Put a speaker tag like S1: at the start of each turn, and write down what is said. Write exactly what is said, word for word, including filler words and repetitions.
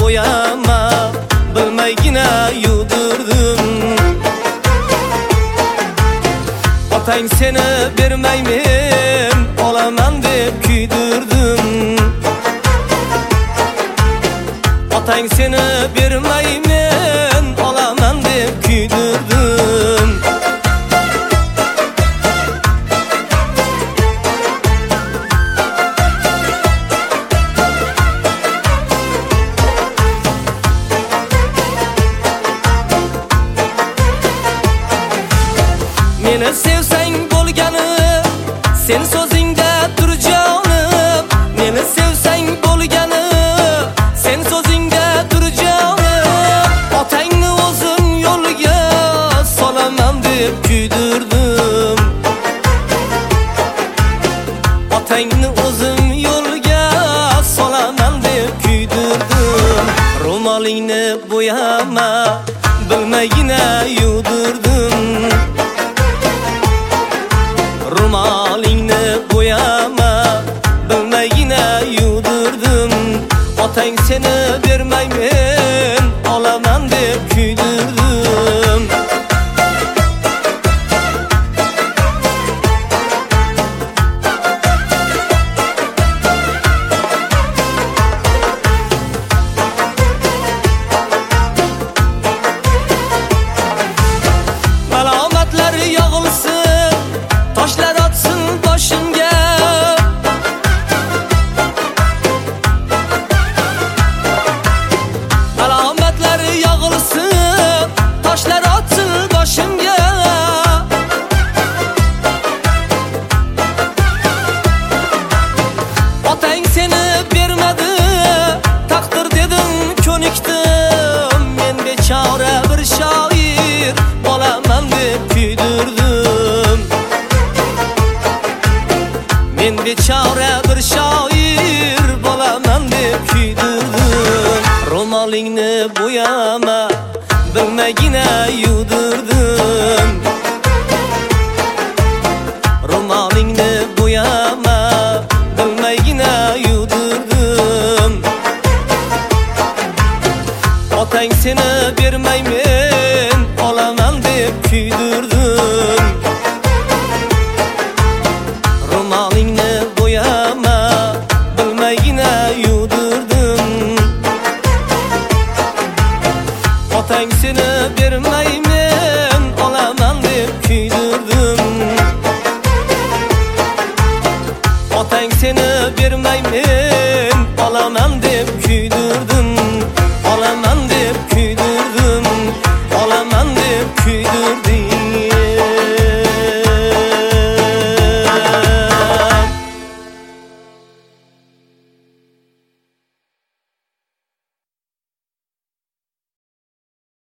S1: bo'yama, bilmaygina yudurdim. Otang seni bermaymen, olaman deb kuydirdim. Otang seni bermaymen, olaman deb kuydirdim. Meni sevsang bo'lgani, sen so'zingda tur jonim. Meni sevsang bo'lgani, sen so'zingda tur jonim. Otangni o'zim yo'liga solaman deb kuydirdim. Otangni o'zim yo'liga solaman deb kuydirdim. Ro'molingni bo'yama, bilmaygina yudurdim. Ro'molingni bo'yama, bilmaygina yudurdim. Otang seni bermaymen, olaman deb kuydirdim. Malomatlar yog'ilsin, toshlar otsin boshimga. Malomatlar yog'ilsin, toshlar otsin boshimga. Otang seni bermadi, taqdir dedim ko'nikdim. Men bechora bir shoir bo'laman deb kuydirdim. Men bechora bir shoir bo'laman deb kuydirdim. Ro'molingni bo'yama, bilmaygina yudurdim. Ro'molingni bo'yama, bilmaygina yudurdim. Otang seni bermaymen,